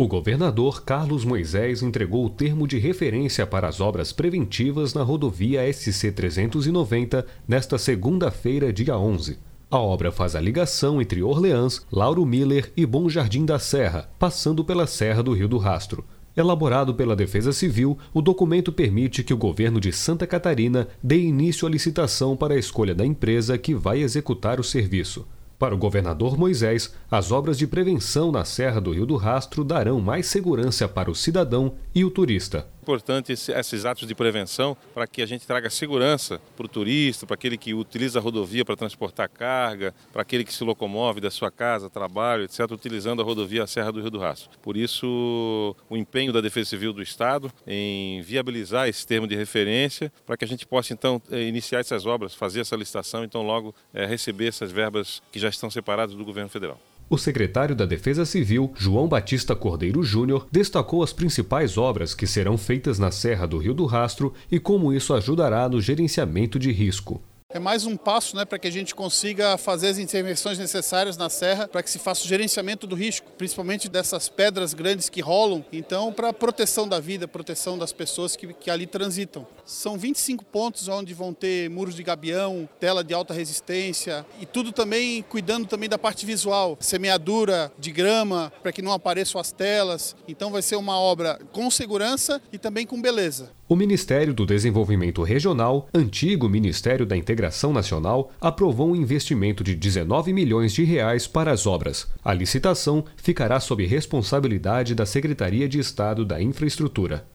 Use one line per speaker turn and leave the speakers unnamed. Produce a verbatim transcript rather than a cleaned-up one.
O governador Carlos Moisés entregou o termo de referência para as obras preventivas na rodovia S C trezentos e noventa nesta segunda-feira, dia onze. A obra faz a ligação entre Orleans, Lauro Miller e Bom Jardim da Serra, passando pela Serra do Rio do Rastro. Elaborado pela Defesa Civil, o documento permite que o governo de Santa Catarina dê início à licitação para a escolha da empresa que vai executar o serviço. Para o governador Moisés, as obras de prevenção na Serra do Rio do Rastro darão mais segurança para o cidadão e o turista.
É importante esses atos de prevenção para que a gente traga segurança para o turista, para aquele que utiliza a rodovia para transportar carga, para aquele que se locomove da sua casa, trabalho, etcétera, utilizando a rodovia Serra do Rio do Rastro. Por isso, o empenho da Defesa Civil do Estado em viabilizar esse termo de referência para que a gente possa, então, iniciar essas obras, fazer essa licitação e, então, logo é, receber essas verbas que já estão separadas do governo federal.
O secretário da Defesa Civil, João Batista Cordeiro Júnior, destacou as principais obras que serão feitas na Serra do Rio do Rastro e como isso ajudará no gerenciamento de risco.
É mais um passo, né, para que a gente consiga fazer as intervenções necessárias na serra para que se faça o gerenciamento do risco, principalmente dessas pedras grandes que rolam, então para a proteção da vida, proteção das pessoas que, que ali transitam. São vinte e cinco pontos onde vão ter muros de gabião, tela de alta resistência e tudo também cuidando também da parte visual, semeadura de grama para que não apareçam as telas. Então vai ser uma obra com segurança e também com beleza.
O Ministério do Desenvolvimento Regional, antigo Ministério da Integração Nacional, aprovou um investimento de dezenove milhões de reais para as obras. A licitação ficará sob responsabilidade da Secretaria de Estado da Infraestrutura.